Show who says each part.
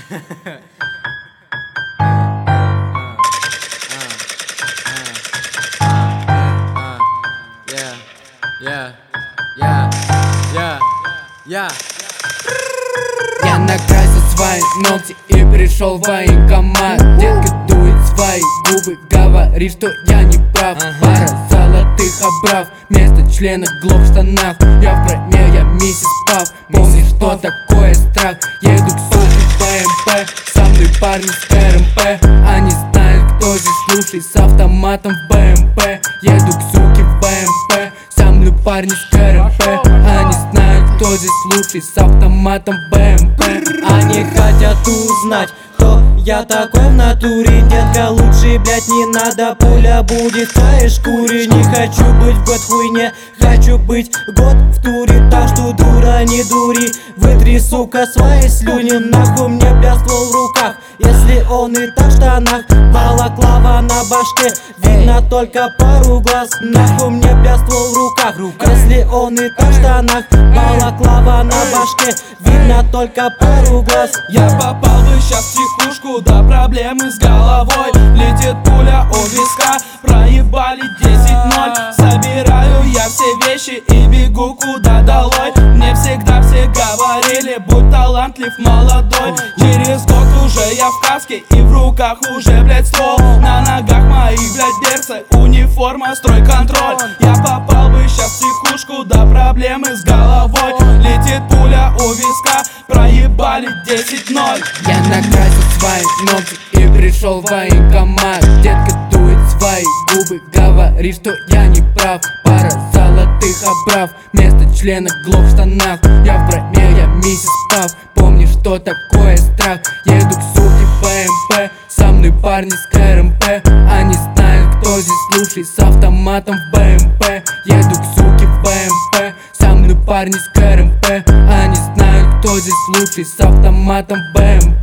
Speaker 1: Я накрасил свои ногти и пришел в военкомат. Детка дует свои губы, говорит, что я не прав. Пара золотых обрав, вместо члена глок в штанах. Я в броне, я миссис Пав. Помнишь, что такое страх? Еду к суке в БМП, со мной парни с РМП. Они знают, кто здесь слушай, с автоматом в БМП. Еду к суке в БМП, со мной парни с РМП. Они знают, кто здесь лучший, с автоматом БМП.
Speaker 2: Они хотят узнать, кто я такой в натуре. Детка, лучше, блять, не надо, пуля будет в твоей шкуре. Не хочу быть в год хуйне, хочу быть год в туре. Так что, дура, не дури, вытри, сука, свои слюни. Нахуй мне, бля, ствол в руках, если он и так в штанах. Балаклава на башке, видно только пару глаз. Нахуй мне, бля, ствол в руках, если он и так в штанах. Балаклава на башке, видно только пару глаз.
Speaker 3: Я попал бы сейчас в психушку, да проблемы с головой. Летит пуля у виска, проебали 10-0. Собираю я все вещи и бегу куда долой. Мне всегда все говорили, будь талантлив, молодой. Через год уже я в каске и в руках уже, блять, ствол. На ногах моих, блять, берцы, униформа, стройконтроль. Я попал бы сейчас в психушку, да проблемы с головой. Летит пуля у виска, проебали 10-0.
Speaker 1: Я накрасил свои ногти и пришел в военкомат. Детка дует свои губы, говорит, что я не прав. Пара золотых обрав, вместо члена глок в штанах. Я в броне, я миссис Пав. Помнишь, что такое страх? Еду к суке в БМП, со мной парни с РМП. Они знают, кто здесь лучший, с автоматом в БМП. Еду к суке в БМП, со мной парни с РМП. Они знают, кто здесь лучший, с автоматом в БМП.